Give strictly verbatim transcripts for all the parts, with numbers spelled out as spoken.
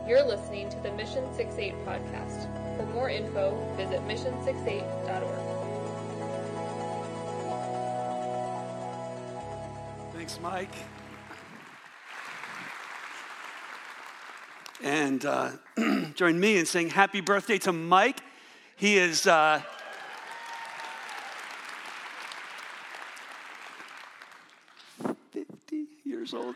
You're listening to the Mission sixty-eight podcast. For more info, visit mission sixty-eight dot org. Thanks, Mike. And uh, join me in saying happy birthday to Mike. He is uh, fifty years old.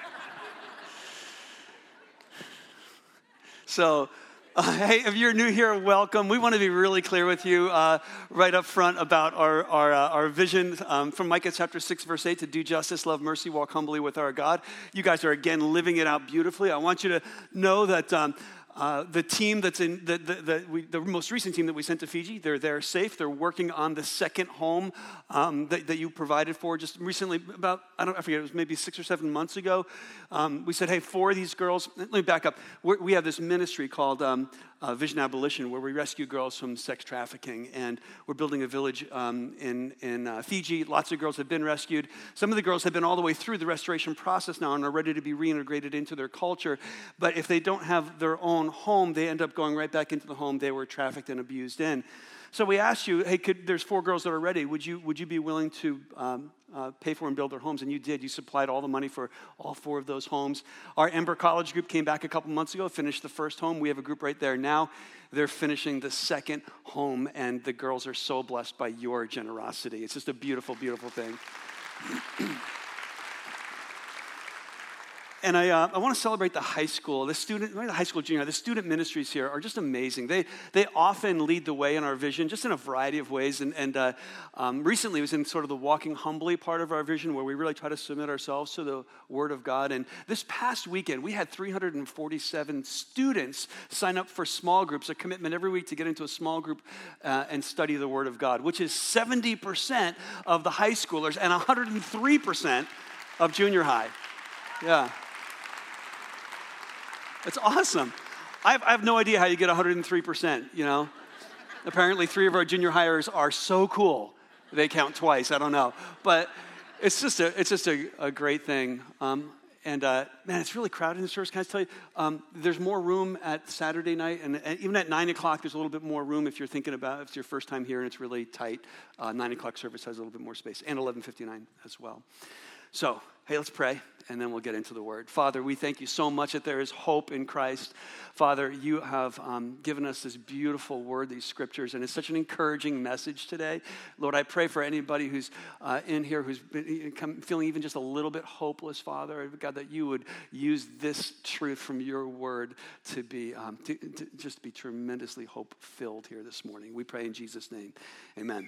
So, uh, hey, if you're new here, welcome. We want to be really clear with you uh, right up front about our our, uh, our vision um, from Micah chapter six, verse eight, to do justice, love mercy, walk humbly with our God. You guys are, again, living it out beautifully. I want you to know that um, uh, the team that's in, the, the, the, we, the most recent team that we sent to Fiji, they're there safe. They're working on the second home um, that, that you provided for just recently, about, I don't I forget, it was maybe six or seven months ago. Um, we said, hey, for these girls, let me back up. We're, we have this ministry called um, uh, Vision Abolition, where we rescue girls from sex trafficking, and we're building a village um, in, in uh, Fiji. Lots of girls have been rescued. Some of the girls have been all the way through the restoration process now and are ready to be reintegrated into their culture, but if they don't have their own home, they end up going right back into the home they were trafficked and abused in. So we asked you, hey, could, there's four girls that are ready. Would you would you be willing to um, uh, pay for and build their homes? And you did. You supplied all the money for all four of those homes. Our Ember College group came back a couple months ago, finished the first home. We have a group right there now. They're finishing the second home, and the girls are so blessed by your generosity. It's just a beautiful, beautiful thing. And I, uh, I want to celebrate the high school, the student, the high school junior, the student ministries here are just amazing. They they often lead the way in our vision, just in a variety of ways. And, and uh, um, recently it was in sort of the walking humbly part of our vision, where we really try to submit ourselves to the Word of God. And this past weekend, we had three hundred forty-seven students sign up for small groups, a commitment every week to get into a small group uh, and study the Word of God, which is seventy percent of the high schoolers and one hundred three percent of junior high. Yeah. It's awesome. I have, I have no idea how you get one hundred three percent, you know. Apparently three of our junior hires are so cool. They count twice, I don't know. But it's just a it's just a, a great thing. Um, and uh, man, it's really crowded in the service. Can I tell you, um, there's more room at Saturday night, and, and even at nine o'clock, there's a little bit more room if you're thinking about, if it's your first time here and it's really tight. Uh, nine o'clock service has a little bit more space, and eleven fifty-nine as well. So, hey, let's pray, and then we'll get into the Word. Father, we thank you so much that there is hope in Christ. Father, you have um, given us this beautiful Word, these scriptures, and it's such an encouraging message today. Lord, I pray for anybody who's uh, in here who's been, come, feeling even just a little bit hopeless, Father, God, that you would use this truth from your Word to be um, to, to just be tremendously hope-filled here this morning. We pray in Jesus' name. Amen.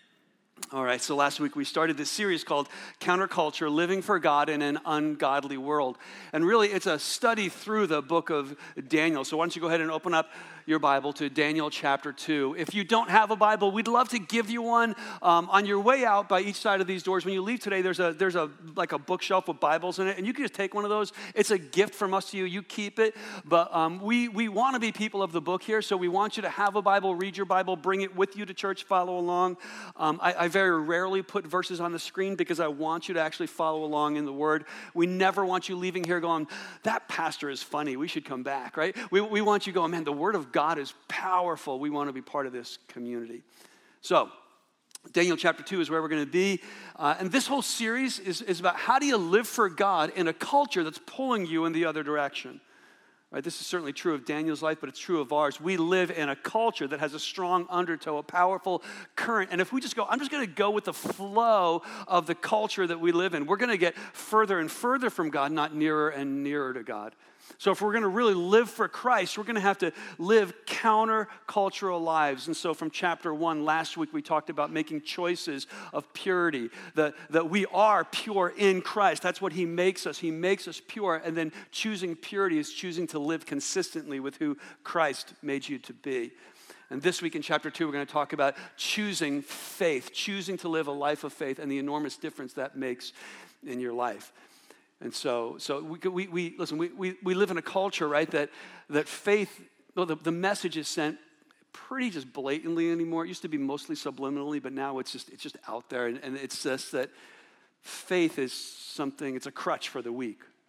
All right, so last week we started this series called Counterculture, Living for God in an Ungodly World. And really, it's a study through the book of Daniel. So why don't you go ahead and open up your Bible to Daniel chapter two. If you don't have a Bible, we'd love to give you one. Um, on your way out by each side of these doors, when you leave today, there's a there's a like a bookshelf with Bibles in it, and you can just take one of those. It's a gift from us to you. You keep it. But um, we, we want to be people of the book here, so we want you to have a Bible, read your Bible, bring it with you to church, follow along. Um, I, I very rarely put verses on the screen because I want you to actually follow along in the Word. We never want you leaving here going, that pastor is funny, we should come back, right? We, we want you going, man, the Word of God is powerful. We want to be part of this community. So, Daniel chapter two is where we're going to be. Uh, and this whole series is, is about how do you live for God in a culture that's pulling you in the other direction. Right, this is certainly true of Daniel's life, but it's true of ours. We live in a culture that has a strong undertow, a powerful current. And if we just go, I'm just going to go with the flow of the culture that we live in, we're going to get further and further from God, not nearer and nearer to God. So if we're going to really live for Christ, we're going to have to live counter-cultural lives. And so from chapter one, last week we talked about making choices of purity, that, that we are pure in Christ. That's what he makes us. He makes us pure. And then choosing purity is choosing to live consistently with who Christ made you to be. And this week in chapter two, we're going to talk about choosing faith, choosing to live a life of faith and the enormous difference that makes in your life. And so, so we, we, we listen. We, we, we live in a culture, right? That that faith, well, the, the message is sent pretty just blatantly anymore. It used to be mostly subliminally, but now it's just it's just out there, and, and it's just that faith is something. It's a crutch for the weak,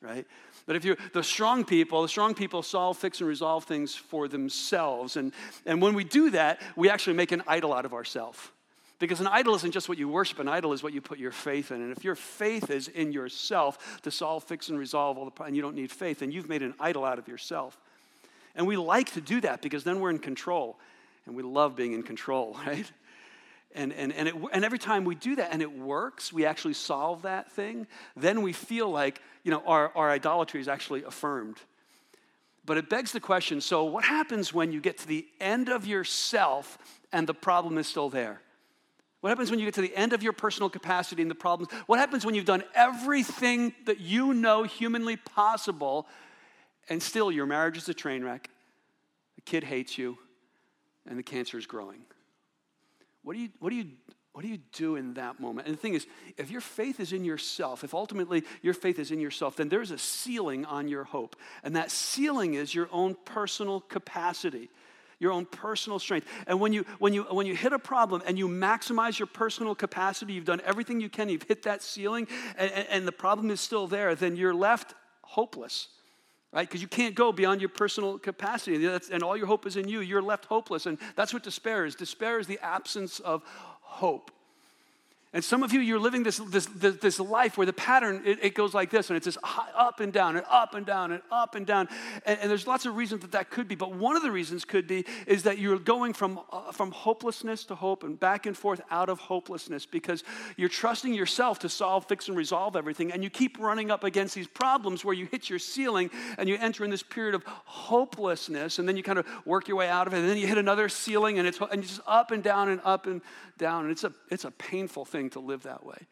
right? But if you're the strong people, the strong people solve, fix, and resolve things for themselves. And, and when we do that, we actually make an idol out of ourselves. Because an idol isn't just what you worship, an idol is what you put your faith in. And if your faith is in yourself to solve, fix, and resolve all the problems, and you don't need faith, then you've made an idol out of yourself. And we like to do that because then we're in control. And we love being in control, right? And, and, and, it, and every time we do that and it works, we actually solve that thing, then we feel like, you know, our, our idolatry is actually affirmed. But it begs the question, so what happens when you get to the end of yourself and the problem is still there? What happens when you get to the end of your personal capacity and the problems? What happens when you've done everything that you know humanly possible and still your marriage is a train wreck, the kid hates you, and the cancer is growing? What do you, what do you, what do you do in that moment? And the thing is, if your faith is in yourself, if ultimately your faith is in yourself, then there's a ceiling on your hope. And that ceiling is your own personal capacity, your own personal strength. And when you, when you, when you hit a problem and you maximize your personal capacity, you've done everything you can, you've hit that ceiling, and, and, and the problem is still there, then you're left hopeless. Right? Because you can't go beyond your personal capacity. And all your hope is in you. You're left hopeless. And that's what despair is. Despair is the absence of hope. And some of you, you're living this, this, this, this life where the pattern, it, it goes like this. And it's just up and down and up and down and up and down. And, and there's lots of reasons that that could be. But one of the reasons could be is that you're going from, uh, from hopelessness to hope and back and forth out of hopelessness because you're trusting yourself to solve, fix, and resolve everything. And you keep running up against these problems where you hit your ceiling and you enter in this period of hopelessness. And then you kind of work your way out of it. And then you hit another ceiling and it's and it's just up and down and up and down. And it's a, it's a painful thing to live that way.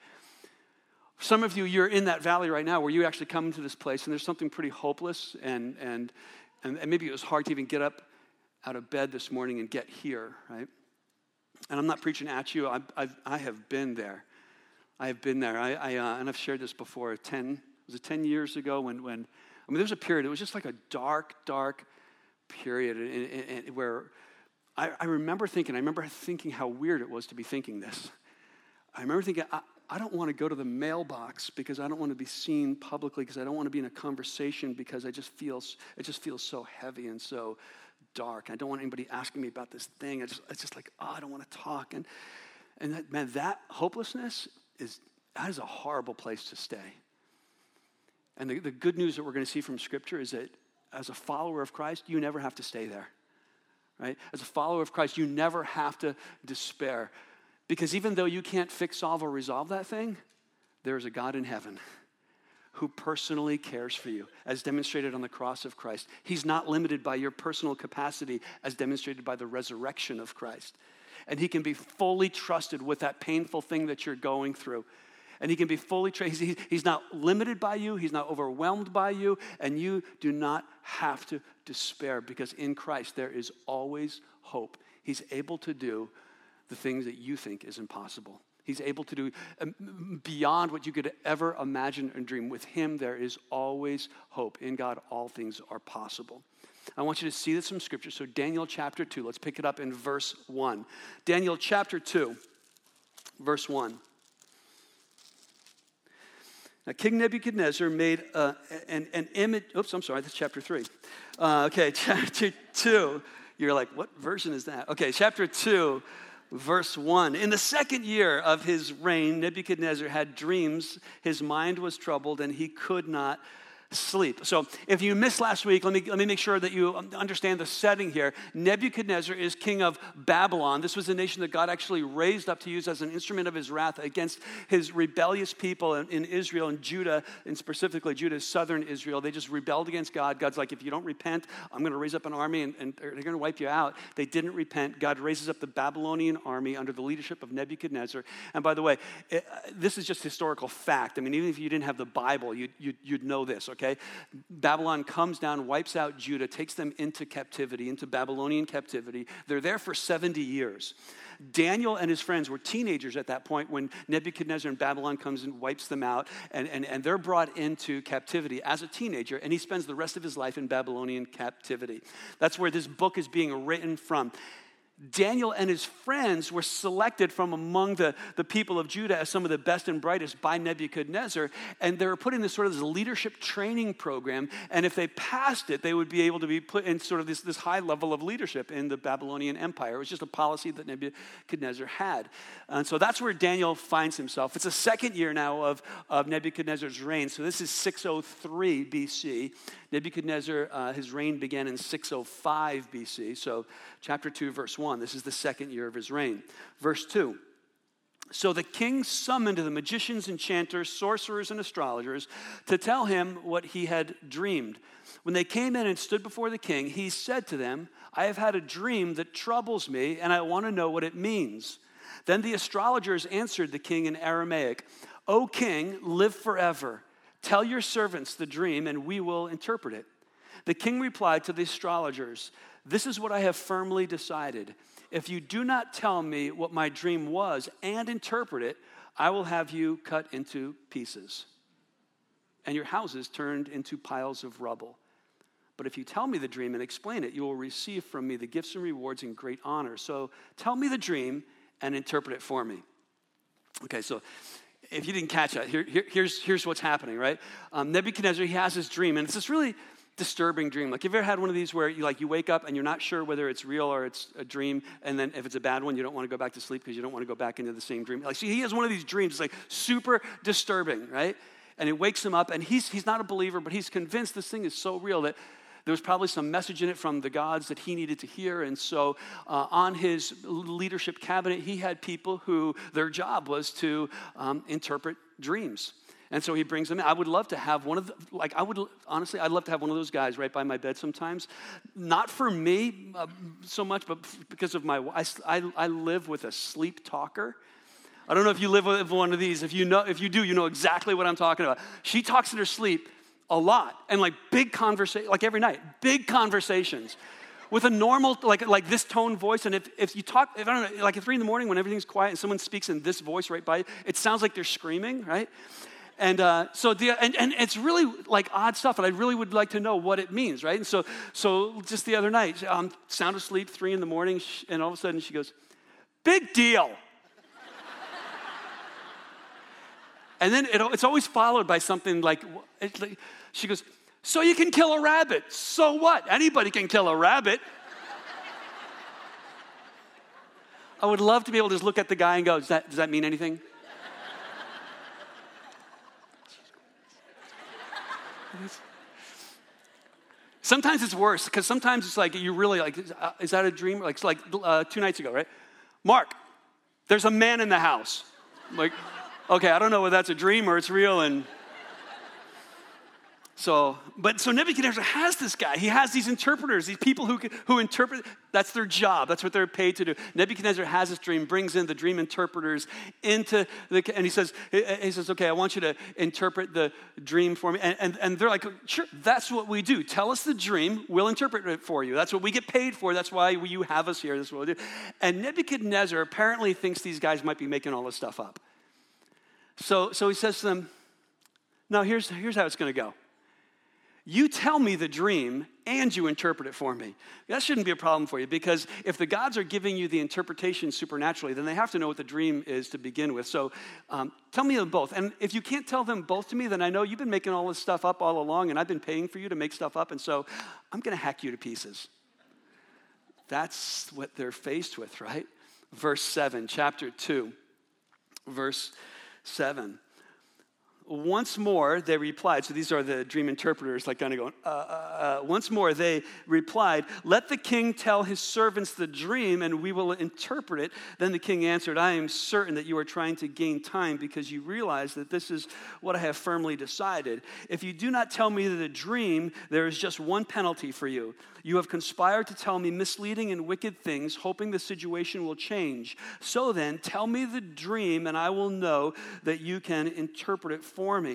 Some of you, you're in that valley right now where you actually come into this place and there's something pretty hopeless and and and, and maybe it was hard to even get up out of bed this morning and get here, right? And I'm not preaching at you. I've, I've, I have been there. I have been there. I, I uh, and I've shared this before. Ten was it ten years ago when when I mean there was a period. It was just like a dark, dark period in, in, in, where I, I remember thinking. I remember thinking how weird it was to be thinking this. I remember thinking, I, I don't want to go to the mailbox because I don't want to be seen publicly because I don't want to be in a conversation because I just feel, it just feels so heavy and so dark. I don't want anybody asking me about this thing. I just, it's just like, oh, I don't want to talk. And, and that, man, that hopelessness is, that is a horrible place to stay. And the, the good news that we're going to see from Scripture is that as a follower of Christ, you never have to stay there, right? As a follower of Christ, you never have to despair. Because even though you can't fix, solve, or resolve that thing, there is a God in heaven who personally cares for you, as demonstrated on the cross of Christ. He's not limited by your personal capacity, as demonstrated by the resurrection of Christ. And he can be fully trusted with that painful thing that you're going through. And he can be fully trusted. He's, he's not limited by you. He's not overwhelmed by you. And you do not have to despair because in Christ there is always hope. He's able to do the things that you think is impossible. He's able to do beyond what you could ever imagine and dream. With him, there is always hope. In God, all things are possible. I want you to see this from Scripture. So Daniel chapter two, let's pick it up in verse one. Daniel chapter two, verse one. Now, King Nebuchadnezzar made uh, an, an image. Oops, I'm sorry, that's chapter three. Uh, okay, chapter two. You're like, what version is that? Okay, chapter two. Verse one, in the second year of his reign, Nebuchadnezzar had dreams. His mind was troubled and he could not sleep. So if you missed last week, let me, let me make sure that you understand the setting here. Nebuchadnezzar is king of Babylon. This was a nation that God actually raised up to use as an instrument of his wrath against his rebellious people in, in Israel and Judah, and specifically Judah, southern Israel. They just rebelled against God. God's like, if you don't repent, I'm going to raise up an army and, and they're going to wipe you out. They didn't repent. God raises up the Babylonian army under the leadership of Nebuchadnezzar. And by the way, it, this is just historical fact. I mean, even if you didn't have the Bible, you'd, you'd, you'd know this, okay? Okay, Babylon comes down, wipes out Judah, takes them into captivity, into Babylonian captivity. They're there for seventy years. Daniel and his friends were teenagers at that point when Nebuchadnezzar in Babylon comes and wipes them out, and, and, and they're brought into captivity as a teenager, and he spends the rest of his life in Babylonian captivity. That's where this book is being written from. Daniel and his friends were selected from among the, the people of Judah as some of the best and brightest by Nebuchadnezzar, and they were put in this sort of this leadership training program, and if they passed it, they would be able to be put in sort of this, this high level of leadership in the Babylonian Empire. It was just a policy that Nebuchadnezzar had. And so that's where Daniel finds himself. It's the second year now of, of Nebuchadnezzar's reign, so this is six oh three B C. Nebuchadnezzar, uh, his reign began in six oh five B C, so chapter two, verse one. This is the second year of his reign. Verse two. So the king summoned the magicians, enchanters, sorcerers, and astrologers to tell him what he had dreamed. When they came in and stood before the king, he said to them, I have had a dream that troubles me, and I want to know what it means. Then the astrologers answered the king in Aramaic, O king, live forever. Tell your servants the dream, and we will interpret it. The king replied to the astrologers, this is what I have firmly decided. If you do not tell me what my dream was and interpret it, I will have you cut into pieces and your houses turned into piles of rubble. But if you tell me the dream and explain it, you will receive from me the gifts and rewards and great honor. So tell me the dream and interpret it for me. Okay, so if you didn't catch that, here, here, here's, here's what's happening, right? Um, Nebuchadnezzar, he has this dream, and it's this really disturbing dream. Like, have you ever had one of these where you like you wake up and you're not sure whether it's real or it's a dream, and then if it's a bad one, you don't want to go back to sleep because you don't want to go back into the same dream. Like, see, he has one of these dreams, it's like super disturbing, right? And it wakes him up, and he's he's not a believer, but he's convinced this thing is so real that there was probably some message in it from the gods that he needed to hear. And so uh, on his leadership cabinet, he had people who their job was to um, interpret dreams. And so he brings them in. I would love to have one of the, like, I would, honestly, I'd love to have one of those guys right by my bed sometimes. Not for me uh, so much, but because of my, I, I, I live with a sleep talker. I don't know if you live with one of these. If you know, if you do, you know exactly what I'm talking about. She talks in her sleep a lot, and like big conversation, like every night, big conversations. With a normal, like like this tone voice, and if, if you talk, if I don't know, like at three in the morning when everything's quiet and someone speaks in this voice right by you, it sounds like they're screaming, right? And uh, so the and, and it's really like odd stuff, and I really would like to know what it means, right? And so so just the other night, um, sound asleep, three in the morning, and all of a sudden she goes, "Big deal." And then it, it's always followed by something like, it, like, she goes, "So you can kill a rabbit? So what? Anybody can kill a rabbit." I would love to be able to just look at the guy and go, "Does that does that mean anything?" Sometimes it's worse, because sometimes it's like you really like, uh, is that a dream? Like, it's like uh, two nights ago, right? Mark, there's a man in the house. I'm like, okay, I don't know whether that's a dream or it's real. And so, but so Nebuchadnezzar has this guy. He has these interpreters, these people who who interpret. That's their job. That's what they're paid to do. Nebuchadnezzar has this dream, brings in the dream interpreters into the, and he says, he says, okay, I want you to interpret the dream for me. And, and, and they're like, sure, that's what we do. Tell us the dream, we'll interpret it for you. That's what we get paid for. That's why you have us here. That's what we do. And Nebuchadnezzar apparently thinks these guys might be making all this stuff up. So, so he says to them, no, here's, here's how it's going to go. You tell me the dream and you interpret it for me. That shouldn't be a problem for you, because if the gods are giving you the interpretation supernaturally, then they have to know what the dream is to begin with. So um, tell me them both. And if you can't tell them both to me, then I know you've been making all this stuff up all along, and I've been paying for you to make stuff up, and so I'm going to hack you to pieces. That's what they're faced with, right? Verse seven, chapter two, verse seven. Once more, they replied. So these are the dream interpreters, like kind of going, uh, uh, uh. Once more, they replied, let the king tell his servants the dream, and we will interpret it. Then the king answered, I am certain that you are trying to gain time, because you realize that this is what I have firmly decided. If you do not tell me the dream, there is just one penalty for you. You have conspired to tell me misleading and wicked things, hoping the situation will change. So then, tell me the dream, and I will know that you can interpret it for me.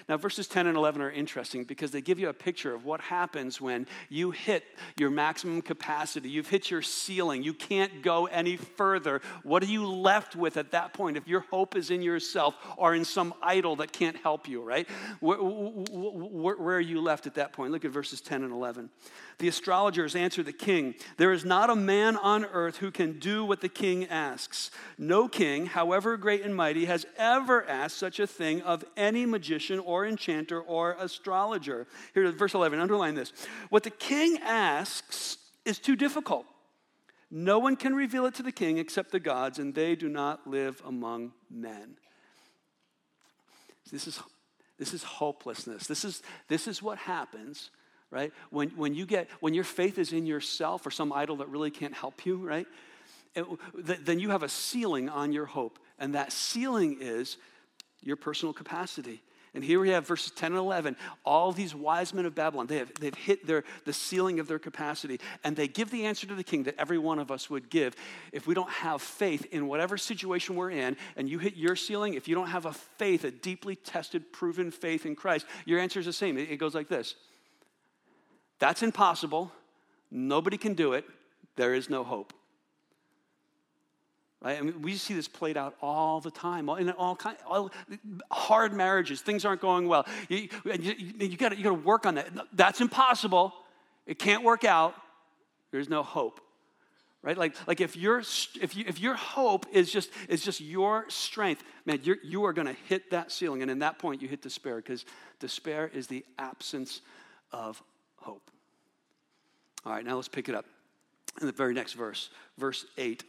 Now, verses ten and eleven are interesting because they give you a picture of what happens when you hit your maximum capacity. You've hit your ceiling. You can't go any further. What are you left with at that point if your hope is in yourself or in some idol that can't help you, right? Where, where, where are you left at that point? Look at verses ten and eleven. The astrologers answered the king, "There is not a man on earth who can do what the king asks. No king, however great and mighty, has ever asked such a thing of any magician or enchanter or astrologer." Here, verse eleven, underline this. What the king asks is too difficult. No one can reveal it to the king except the gods, and they do not live among men. This is, this is hopelessness. This is, this is what happens, right? When, when you get, when your faith is in yourself or some idol that really can't help you, right? It, then you have a ceiling on your hope. And that ceiling is your personal capacity. And here we have verses ten and eleven. All these wise men of Babylon, they have, they've hit their, the ceiling of their capacity. And they give the answer to the king that every one of us would give. If we don't have faith in whatever situation we're in, and you hit your ceiling, if you don't have a faith, a deeply tested, proven faith in Christ, your answer is the same. It, it goes like this. That's impossible. Nobody can do it. There is no hope. Right? I mean, we see this played out all the time, in all kind, all hard marriages. Things aren't going well. You, you, you got you to work on that. That's impossible. It can't work out. There's no hope, right? Like, like if your if you if your hope is just is just your strength, man, you're, you are going to hit that ceiling, and in that point, you hit despair because despair is the absence of hope. All right, now let's pick it up in the very next verse, verse eight.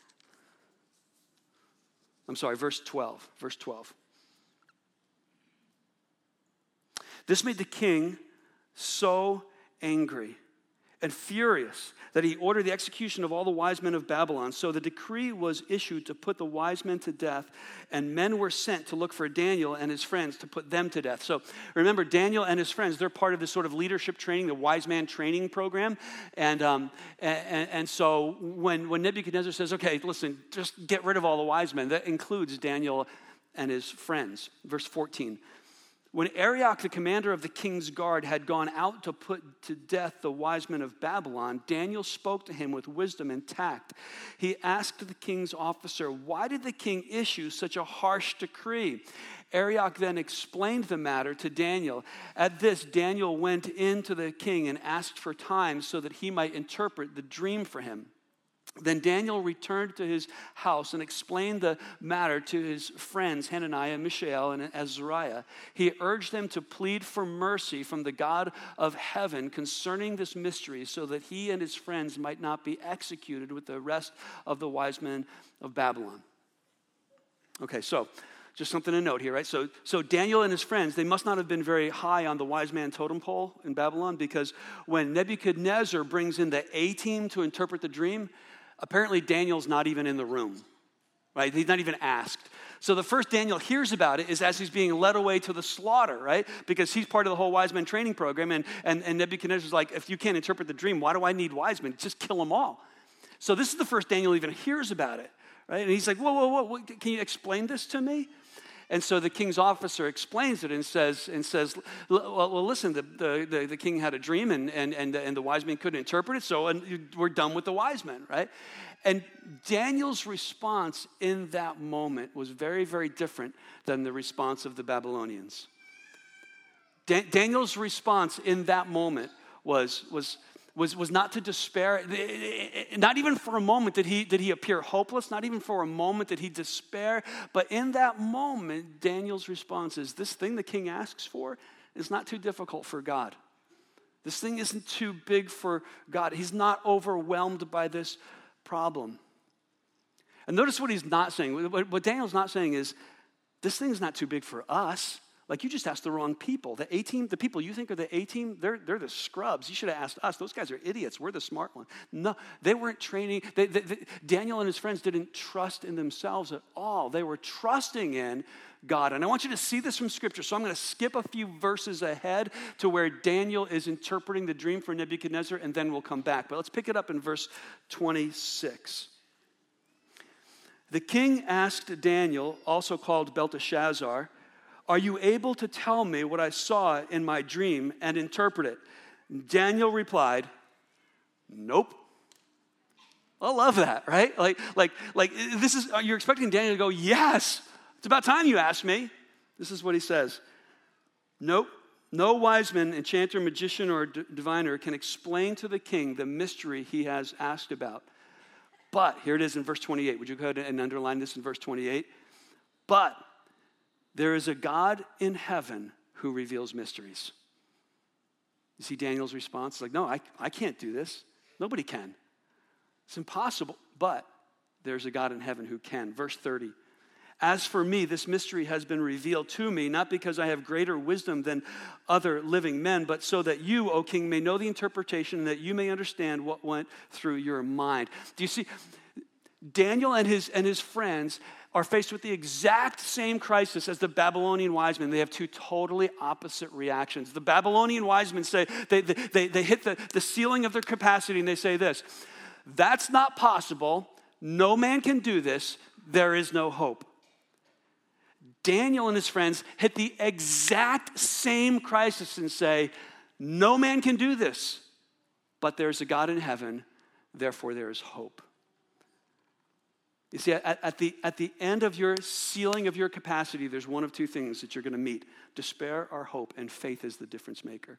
I'm sorry, verse twelve, verse twelve. This made the king so angry and furious that he ordered the execution of all the wise men of Babylon. So the decree was issued to put the wise men to death, and men were sent to look for Daniel and his friends to put them to death. So remember, Daniel and his friends, they're part of this sort of leadership training, the wise man training program. And um, and, and so when, when Nebuchadnezzar says, okay, listen, just get rid of all the wise men, that includes Daniel and his friends. Verse fourteen. When Arioch, the commander of the king's guard, had gone out to put to death the wise men of Babylon, Daniel spoke to him with wisdom and tact. He asked the king's officer, "Why did the king issue such a harsh decree?" Arioch then explained the matter to Daniel. At this, Daniel went in to the king and asked for time so that he might interpret the dream for him. Then Daniel returned to his house and explained the matter to his friends Hananiah, Mishael, and Azariah. He urged them to plead for mercy from the God of heaven concerning this mystery so that he and his friends might not be executed with the rest of the wise men of Babylon. Okay, so just something to note here, right? So, so Daniel and his friends, they must not have been very high on the wise man totem pole in Babylon because when Nebuchadnezzar brings in the A-team to interpret the dream, apparently, Daniel's not even in the room, right? He's not even asked. So the first Daniel hears about it is as he's being led away to the slaughter, right? Because he's part of the whole wise men training program. And, and, and Nebuchadnezzar's like, if you can't interpret the dream, why do I need wise men? Just kill them all. So this is the first Daniel even hears about it, right? And he's like, whoa, whoa, whoa, whoa, can you explain this to me? And so the king's officer explains it and says, and says, well, well listen, the, the, the, the king had a dream and, and, and, and the wise men couldn't interpret it, so and we're done with the wise men, right? And Daniel's response in that moment was very, very different than the response of the Babylonians. Da- Daniel's response in that moment was, was, was, was not to despair. Not even for a moment did he, did he appear hopeless. Not even for a moment did he despair. But in that moment, Daniel's response is, this thing the king asks for is not too difficult for God. This thing isn't too big for God. He's not overwhelmed by this problem. And notice what he's not saying. What, what Daniel's not saying is, this thing's not too big for us. Like, you just asked the wrong people. The A-team, the people you think are the A-team, they're, they're the scrubs. You should have asked us. Those guys are idiots. We're the smart ones. No, they weren't training. They, they, they, Daniel and his friends didn't trust in themselves at all. They were trusting in God. And I want you to see this from Scripture. So I'm going to skip a few verses ahead to where Daniel is interpreting the dream for Nebuchadnezzar, and then we'll come back. But let's pick it up in verse twenty-six. The king asked Daniel, also called Belteshazzar, Are you able to tell me what I saw in my dream and interpret it? Daniel replied, nope. I love that, right? Like, like, like this is, you're expecting Daniel to go, yes, it's about time you asked me. This is what he says. Nope. No wise man, enchanter, magician, or d- diviner can explain to the king the mystery he has asked about. But, here it is in verse twenty-eight. Would you go ahead and underline this in verse twenty-eight? But there is a God in heaven who reveals mysteries. You see Daniel's response? It's like, no, I, I can't do this. Nobody can. It's impossible. But there's a God in heaven who can. Verse thirty. As for me, this mystery has been revealed to me, not because I have greater wisdom than other living men, but so that you, O king, may know the interpretation and that you may understand what went through your mind. Do you see? Daniel and his, and his friends are faced with the exact same crisis as the Babylonian wise men. They have two totally opposite reactions. The Babylonian wise men say, they, they, they hit the, the ceiling of their capacity and they say this, that's not possible. No man can do this. There is no hope. Daniel and his friends hit the exact same crisis and say, no man can do this, but there's a God in heaven, therefore there is hope. You see, at, at, the, at the end of your ceiling of your capacity, there's one of two things that you're going to meet. Despair or hope, and faith is the difference maker.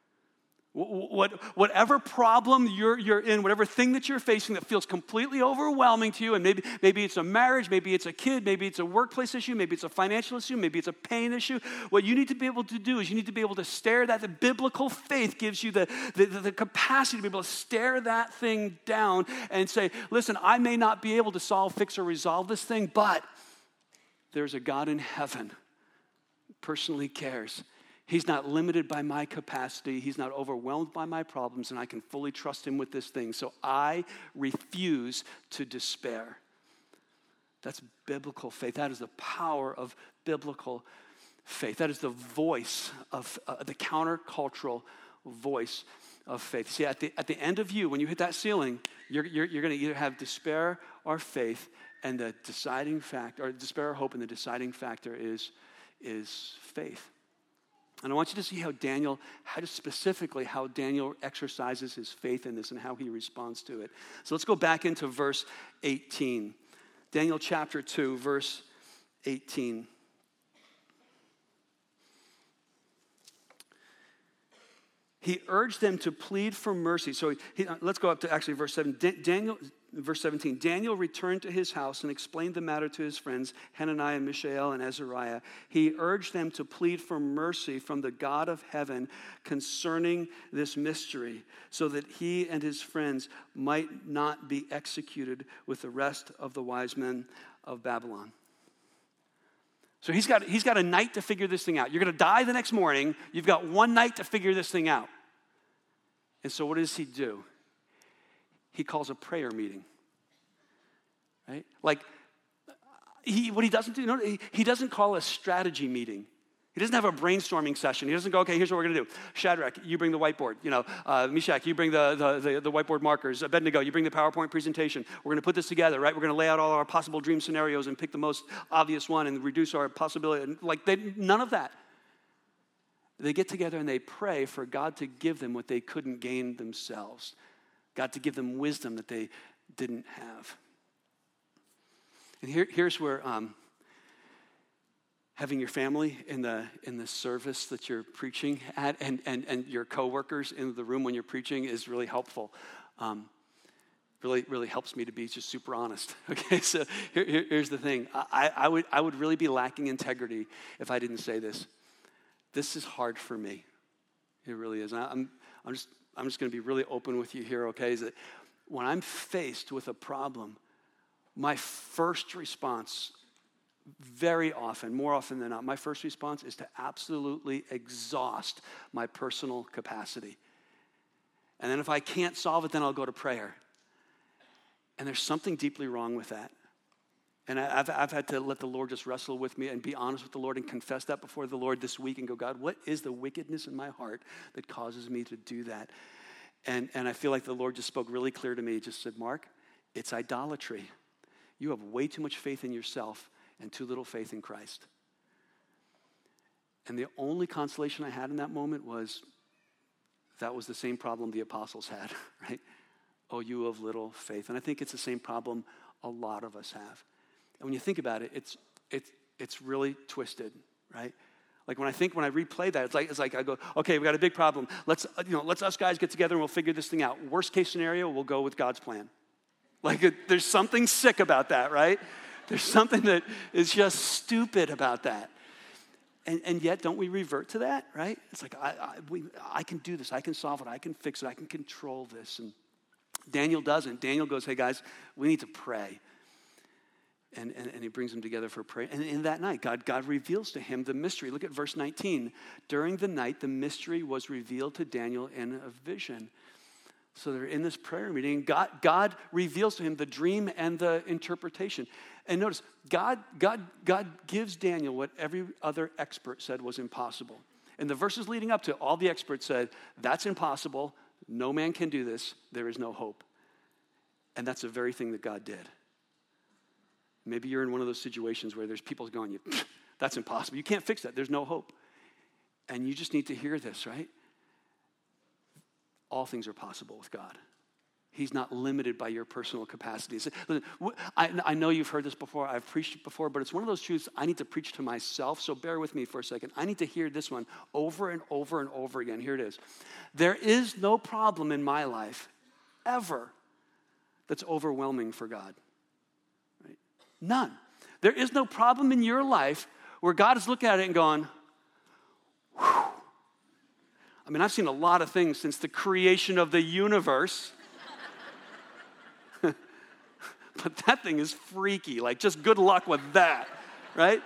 What, whatever problem you're, you're in, whatever thing that you're facing that feels completely overwhelming to you, and maybe, maybe it's a marriage, maybe it's a kid, maybe it's a workplace issue, maybe it's a financial issue, maybe it's a pain issue, what you need to be able to do is you need to be able to stare that. The biblical faith gives you the, the, the capacity to be able to stare that thing down and say, listen, I may not be able to solve, fix, or resolve this thing, but there's a God in heaven who personally cares. He's not limited by my capacity. He's not overwhelmed by my problems, and I can fully trust him with this thing. So I refuse to despair. That's biblical faith. That is the power of biblical faith. That is the voice of, uh, the countercultural voice of faith. See, at the, at the end of you, when you hit that ceiling, you're, you're, you're going to either have despair or faith, and the deciding factor, or despair or hope, and the deciding factor is, is faith. And I want you to see how Daniel, how to specifically how Daniel exercises his faith in this and how he responds to it. So let's go back into verse eighteen. Daniel chapter two, verse eighteen. He urged them to plead for mercy. So he, let's go up to actually verse seven. Daniel, verse seventeen. Daniel returned to his house and explained the matter to his friends, Hananiah, Mishael, and Azariah. He urged them to plead for mercy from the God of heaven concerning this mystery, so that he and his friends might not be executed with the rest of the wise men of Babylon. So he's got, he's got a night to figure this thing out. You're going to die the next morning. You've got one night to figure this thing out. And so what does he do? He calls a prayer meeting. Right? Like, he, what he doesn't do, you know, he, he doesn't call a strategy meeting. He doesn't have a brainstorming session. He doesn't go, okay, here's what we're going to do. Shadrach, you bring the whiteboard. You know, uh, Meshach, you bring the, the, the, the whiteboard markers. Abednego, you bring the PowerPoint presentation. We're going to put this together, right? We're going to lay out all our possible dream scenarios and pick the most obvious one and reduce our possibility. Like, they, none of that. They get together and they pray for God to give them what they couldn't gain themselves. God to give them wisdom that they didn't have. And here, here's where um, having your family in the in the service that you're preaching at, and and and your coworkers in the room when you're preaching is really helpful. Um, really, really helps me to be just super honest. Okay, so here, here, here's the thing: I, I would I would really be lacking integrity if I didn't say this. This is hard for me. It really is. I'm I'm just I'm just going to be really open with you here. Okay, is that when I'm faced with a problem, my first response, very often, more often than not, my first response is to absolutely exhaust my personal capacity. And then if I can't solve it, then I'll go to prayer. And there's something deeply wrong with that. And I've, I've had to let the Lord just wrestle with me and be honest with the Lord and confess that before the Lord this week and go, God, what is the wickedness in my heart that causes me to do that? And, and I feel like the Lord just spoke really clear to me. He just said, Mark, it's idolatry. You have way too much faith in yourself and too little faith in Christ. And the only consolation I had in that moment was that was the same problem the apostles had, right? Oh, you of little faith. And I think it's the same problem a lot of us have. And when you think about it, it's it's it's really twisted, right? Like when I think, when I replay that, it's like it's like I go, okay, we got a big problem. Let's you know, let's us guys get together and we'll figure this thing out. Worst case scenario, we'll go with God's plan. Like it, there's something sick about that, right? There's something that is just stupid about that. And, and yet, don't we revert to that, right? It's like, I, I, we, I can do this. I can solve it. I can fix it. I can control this. And Daniel doesn't. Daniel goes, hey, guys, we need to pray. And, and, and he brings them together for prayer. And in that night, God, God reveals to him the mystery. Look at verse nineteen. During the night, the mystery was revealed to Daniel in a vision. So they're in this prayer meeting. God, God reveals to him the dream and the interpretation. And notice, God, God, God gives Daniel what every other expert said was impossible. In the verses leading up to it, all the experts said, that's impossible. No man can do this. There is no hope. And that's the very thing that God did. Maybe you're in one of those situations where there's people going, that's impossible. You can't fix that. There's no hope. And you just need to hear this, right? All things are possible with God. He's not limited by your personal capacities. Listen, I, I know you've heard this before. I've preached it before, but it's one of those truths I need to preach to myself, so bear with me for a second. I need to hear this one over and over and over again. Here it is. There is no problem in my life ever that's overwhelming for God. Right? None. There is no problem in your life where God is looking at it and going, whew. I mean, I've seen a lot of things since the creation of the universe. But that thing is freaky. Like, just good luck with that, right?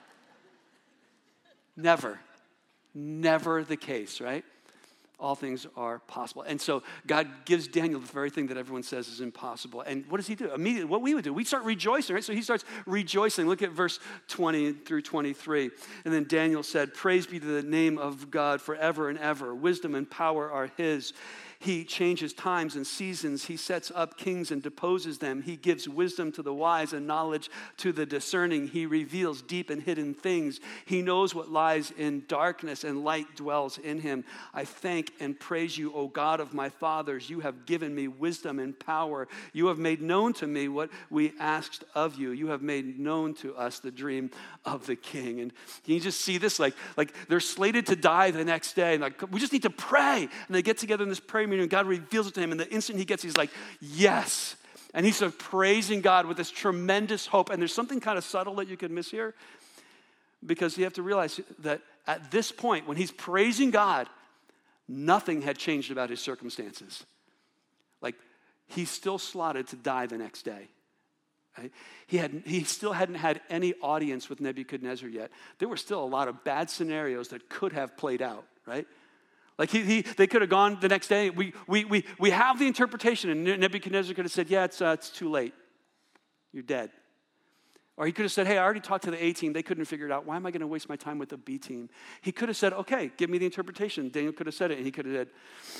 Never. Never the case, right? All things are possible. And so God gives Daniel the very thing that everyone says is impossible. And what does he do? Immediately, what we would do, we start rejoicing, right? So he starts rejoicing. Look at verse twenty through twenty-three. And then Daniel said, praise be to the name of God forever and ever. Wisdom and power are his. He changes times and seasons. He sets up kings and deposes them. He gives wisdom to the wise and knowledge to the discerning. He reveals deep and hidden things. He knows what lies in darkness, and light dwells in him. I thank and praise you, O God of my fathers. You have given me wisdom and power. You have made known to me what we asked of you. You have made known to us the dream of the king. And you just see this, like, like they're slated to die the next day. And like, we just need to pray. And they get together in this prayer meeting, and God reveals it to him. And the instant he gets, he's like, yes. And he's sort of praising God with this tremendous hope. And there's something kind of subtle that you can miss here, because you have to realize that at this point, when he's praising God, nothing had changed about his circumstances. Like, he's still slotted to die the next day. Right? He had he still hadn't had any audience with Nebuchadnezzar yet. There were still a lot of bad scenarios that could have played out, right? Like he, he they could have gone the next day. We we we we have the interpretation, and Nebuchadnezzar could have said, "Yeah, it's uh, it's too late. You're dead." Or he could have said, hey, I already talked to the A team. They couldn't figure it out. Why am I going to waste my time with the B team? He could have said, okay, give me the interpretation. Daniel could have said it, and he could have said,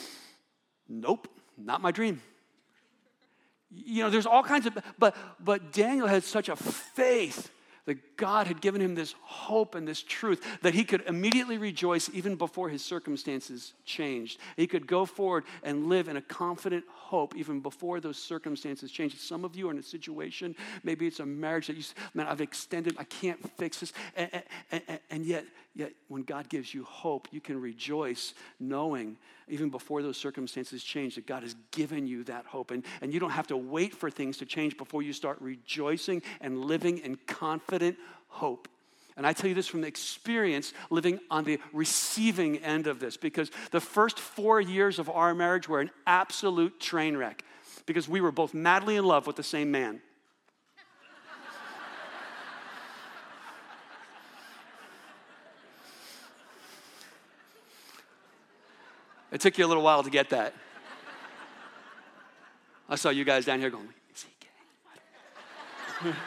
nope, not my dream. You know, there's all kinds of, but but Daniel had such a faith that God had given him this hope and this truth that he could immediately rejoice even before his circumstances changed. He could go forward and live in a confident hope even before those circumstances changed. Some of you are in a situation, maybe it's a marriage that you say, man, I've extended, I can't fix this. And, and, and, and yet, yet when God gives you hope, you can rejoice knowing even before those circumstances change that God has given you that hope. And, and you don't have to wait for things to change before you start rejoicing and living in confident hope. And I tell you this from experience, living on the receiving end of this, because the first four years of our marriage were an absolute train wreck because we were both madly in love with the same man. It took you a little while to get that. I saw you guys down here going, is he gay?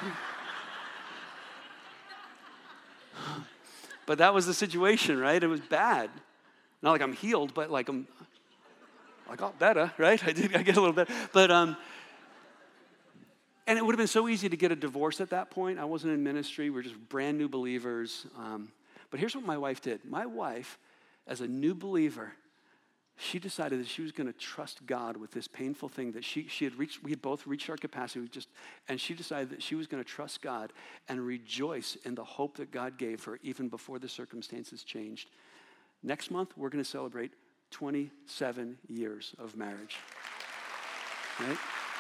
But that was the situation, right? It was bad. Not like I'm healed, but like I'm, I got better, right? I did, I get a little better. But, um, and it would have been so easy to get a divorce at that point. I wasn't in ministry. We were just brand new believers. Um, But here's what my wife did. My wife, as a new believer, she decided that she was going to trust God with this painful thing that she she had reached. We had both reached our capacity. We just, and she decided that she was going to trust God and rejoice in the hope that God gave her even before the circumstances changed. Next month, we're going to celebrate twenty-seven years of marriage. Right?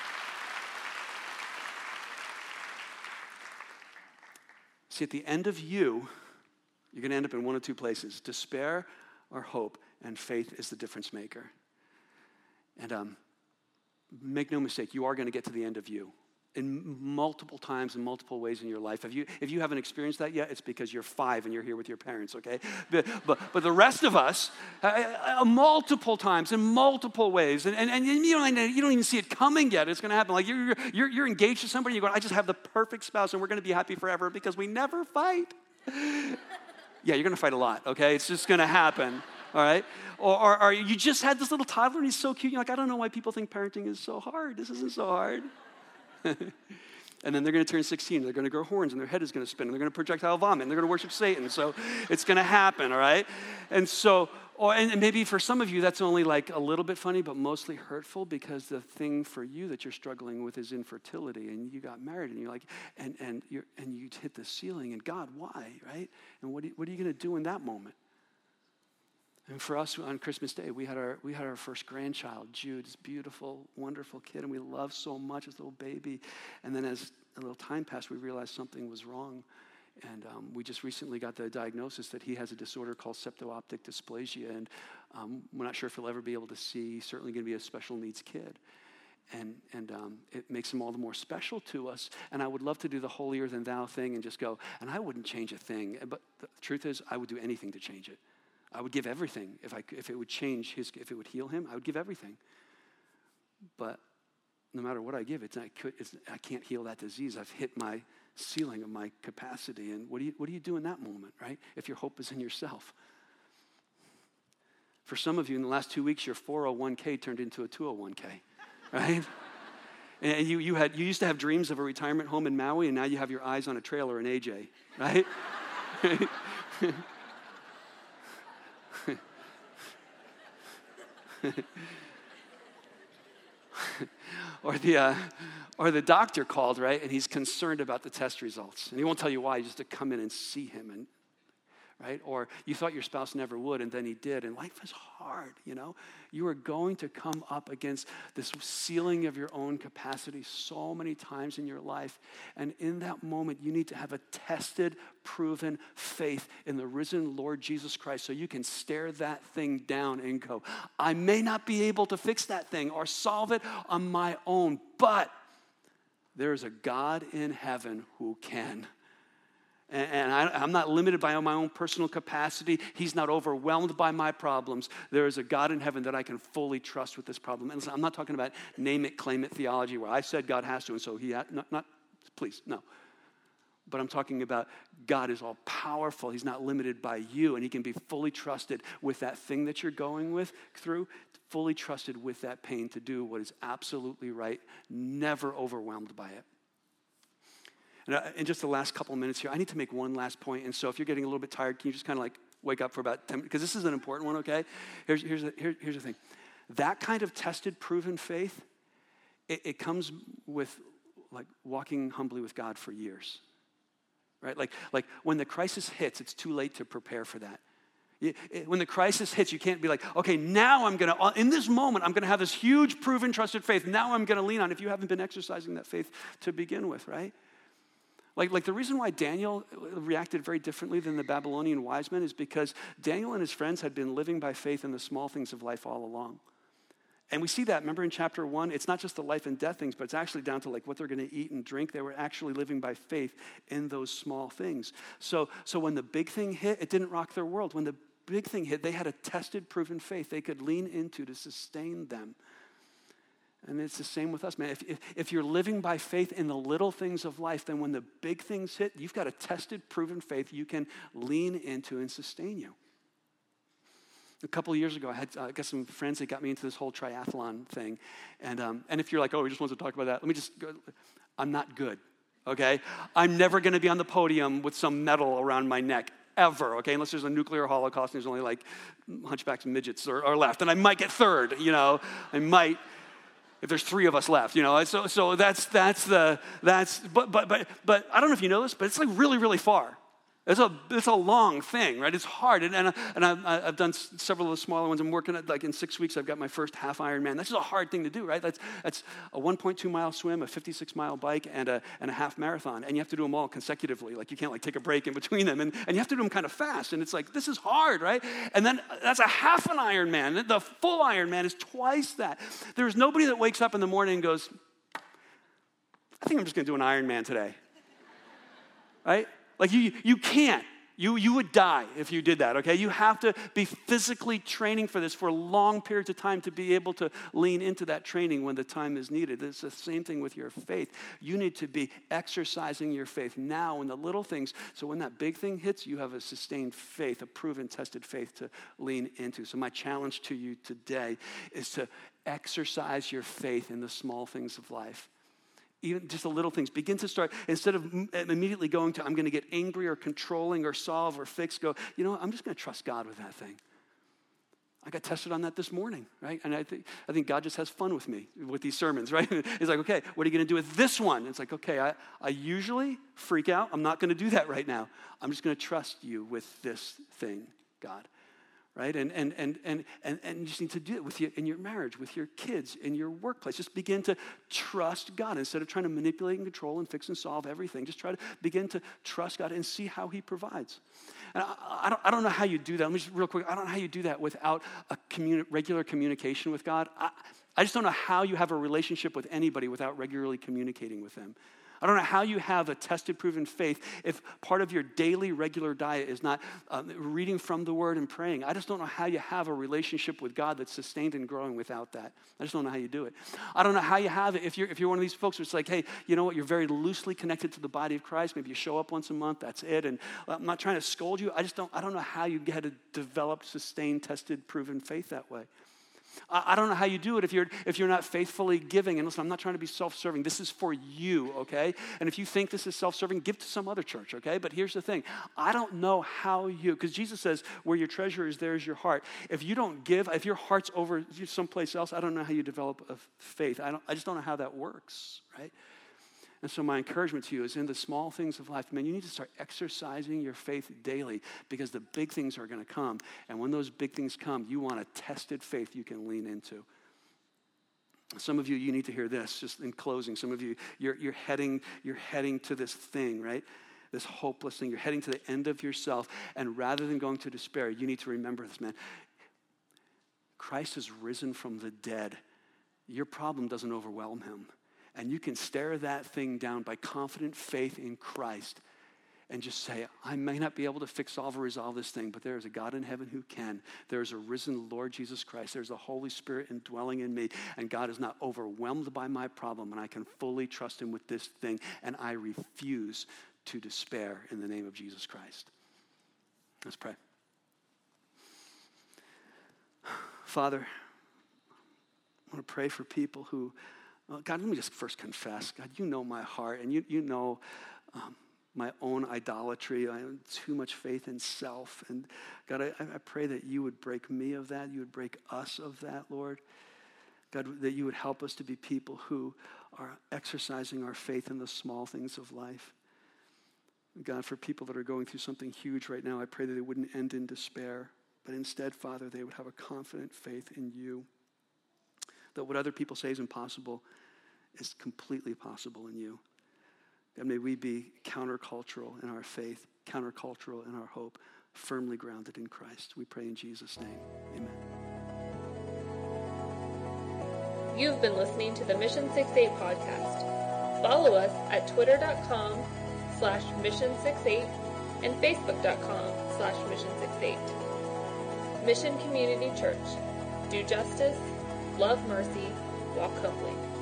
See, at the end of you, you're going to end up in one of two places: despair or hope. And faith is the difference maker. And um, make no mistake, you are going to get to the end of you in multiple times, in multiple ways in your life. If you if you haven't experienced that yet, it's because you're five and you're here with your parents, okay? But but, but the rest of us, uh, uh, multiple times, in multiple ways, and, and, and you, don't, you don't even see it coming yet. It's going to happen. Like you're, you're, you're engaged to somebody, you're going, I just have the perfect spouse, and we're going to be happy forever because we never fight. Yeah, you're going to fight a lot, okay? It's just going to happen. All right? Or, or, or you just had this little toddler and he's so cute. You're like, I don't know why people think parenting is so hard. This isn't so hard. And then they're going to turn sixteen. They're going to grow horns and their head is going to spin. And they're going to projectile vomit. And they're going to worship Satan. So it's going to happen, all right? And so, or, and maybe for some of you, that's only like a little bit funny, but mostly hurtful because the thing for you that you're struggling with is infertility. And you got married and you're like, and, and, you're, and you hit the ceiling. And God, why, right? And what, do you, what are you going to do in that moment? And for us on Christmas Day, we had our we had our first grandchild, Jude, this beautiful, wonderful kid, and we loved so much this little baby. And then as a little time passed, we realized something was wrong. And um, we just recently got the diagnosis that he has a disorder called septo-optic dysplasia. And um, we're not sure if he'll ever be able to see. He's certainly going to be a special needs kid. And and um, it makes him all the more special to us. And I would love to do the holier than thou thing and just go, and I wouldn't change a thing. But the truth is, I would do anything to change it. I would give everything. If I if it would change his, if it would heal him, I would give everything. But no matter what I give, it's I could it's, I can't heal that disease. I've hit my ceiling of my capacity. And what do you what do you do in that moment, right? If your hope is in yourself. For some of you, in the last two weeks, your four oh one k turned into a two oh one k, right? And you you had you used to have dreams of a retirement home in Maui, and now you have your eyes on a trailer in A J, right? or the uh, or the doctor called, right? And he's concerned about the test results. And he won't tell you why, just to come in and see him. And right? Or you thought your spouse never would, and then he did. And life is hard, you know? You are going to come up against this ceiling of your own capacity so many times in your life. And in that moment, you need to have a tested, proven faith in the risen Lord Jesus Christ so you can stare that thing down and go, I may not be able to fix that thing or solve it on my own, but there is a God in heaven who can. And I, I'm not limited by my own personal capacity. He's not overwhelmed by my problems. There is a God in heaven that I can fully trust with this problem. And listen, I'm not talking about name it, claim it theology where I said God has to, and so he has, not, not, please, no. But I'm talking about God is all powerful. He's not limited by you, and he can be fully trusted with that thing that you're going with through, fully trusted with that pain to do what is absolutely right, never overwhelmed by it. And in just the last couple of minutes here, I need to make one last point. And so if you're getting a little bit tired, can you just kind of like wake up for about ten minutes? Because this is an important one, okay? Here's, here's, the, here, here's the thing. That kind of tested, proven faith, it, it comes with like walking humbly with God for years, right? Like, like when the crisis hits, it's too late to prepare for that. It, it, when the crisis hits, you can't be like, okay, now I'm going to, in this moment, I'm going to have this huge, proven, trusted faith. Now I'm going to lean on if you haven't been exercising that faith to begin with, right? Like, like the reason why Daniel reacted very differently than the Babylonian wise men is because Daniel and his friends had been living by faith in the small things of life all along. And we see that, remember in chapter one, it's not just the life and death things, but it's actually down to like what they're going to eat and drink. They were actually living by faith in those small things. So, so when the big thing hit, it didn't rock their world. When the big thing hit, they had a tested, proven faith they could lean into to sustain them. And it's the same with us, man. If, if, if you're living by faith in the little things of life, then when the big things hit, you've got a tested, proven faith you can lean into and sustain you. A couple of years ago, I had uh, got some friends that got me into this whole triathlon thing. And um, and if you're like, oh, we just want to talk about that, let me just go. I'm not good, okay? I'm never going to be on the podium with some medal around my neck. ever, okay, unless there's a nuclear holocaust and there's only like hunchbacks and midgets are, are left. And I might get third, you know, I might, if there's three of us left, you know. So so that's, that's the, that's, but, but, but, but I don't know if you know this, but it's like really, really far. It's a, it's a long thing, right? It's hard. And, and, I, and I, I've done several of the smaller ones. I'm working at, like in six weeks, I've got my first half Ironman. That's just a hard thing to do, right? That's, that's a one point two mile swim, a fifty-six mile bike, and a, and a half marathon. And you have to do them all consecutively. Like you can't like take a break in between them. And, and you have to do them kind of fast. And it's like, this is hard, right? And then that's a half an Ironman. The full Ironman is twice that. There's nobody that wakes up in the morning and goes, I think I'm just going to do an Ironman today, right? Like you, you can't. You, you would die if you did that, okay? You have to be physically training for this for long periods of time to be able to lean into that training when the time is needed. It's the same thing with your faith. You need to be exercising your faith now in the little things, so when that big thing hits, you have a sustained faith, a proven, tested faith to lean into. So my challenge to you today is to exercise your faith in the small things of life. Even just the little things. Begin to start, instead of immediately going to, I'm going to get angry or controlling or solve or fix, go, you know what, I'm just going to trust God with that thing. I got tested on that this morning, right? And I think I think God just has fun with me, with these sermons, right? He's like, okay, what are you going to do with this one? And it's like, okay, I, I usually freak out. I'm not going to do that right now. I'm just going to trust you with this thing, God. Right? And and and and and and you just need to do it with you in your marriage, with your kids, in your workplace. Just begin to trust God instead of trying to manipulate and control and fix and solve everything. Just try to begin to trust God and see how he provides. And I, I don't I don't know how you do that. Let me just real quick. I don't know how you do that without a communi- regular communication with God. I, I just don't know how you have a relationship with anybody without regularly communicating with them. I don't know how you have a tested, proven faith if part of your daily, regular diet is not um, reading from the Word and praying. I just don't know how you have a relationship with God that's sustained and growing without that. I just don't know how you do it. I don't know how you have it if you're if you're one of these folks who's like, hey, you know what, you're very loosely connected to the body of Christ. Maybe you show up once a month, that's it. And I'm not trying to scold you. I just don't, I don't know how you get a developed, sustained, tested, proven faith that way. I don't know how you do it if you're if you're not faithfully giving. And listen, I'm not trying to be self-serving. This is for you, okay? And if you think this is self-serving, give to some other church, okay? But here's the thing. I don't know how you, because Jesus says, where your treasure is, there is your heart. If you don't give, if your heart's over someplace else, I don't know how you develop a faith. I don't. I just don't know how that works, right? And so my encouragement to you is in the small things of life, man, you need to start exercising your faith daily because the big things are going to come. And when those big things come, you want a tested faith you can lean into. Some of you, you need to hear this just in closing. Some of you, you're, you're heading, you're heading to this thing, right? This hopeless thing. You're heading to the end of yourself. And rather than going to despair, you need to remember this, man. Christ has risen from the dead. Your problem doesn't overwhelm him. And you can stare that thing down by confident faith in Christ and just say, I may not be able to fix, solve, or resolve this thing, but there is a God in heaven who can. There is a risen Lord Jesus Christ. There's a Holy Spirit indwelling in me, and God is not overwhelmed by my problem, and I can fully trust him with this thing, and I refuse to despair in the name of Jesus Christ. Let's pray. Father, I want to pray for people who Uh, God, let me just first confess. God, you know my heart, and you you know um, my own idolatry. I have too much faith in self. And God, I, I pray that you would break me of that. You would break us of that, Lord. God, that you would help us to be people who are exercising our faith in the small things of life. God, for people that are going through something huge right now, I pray that they wouldn't end in despair, but instead, Father, they would have a confident faith in you. That what other people say is impossible is completely possible in you. And may we be countercultural in our faith, countercultural in our hope, firmly grounded in Christ. We pray in Jesus' name. Amen. You've been listening to the Mission sixty-eight podcast. Follow us at twitter.com slash mission68 and facebook.com slash mission68. Mission Community Church. Do justice, love mercy, walk humbly.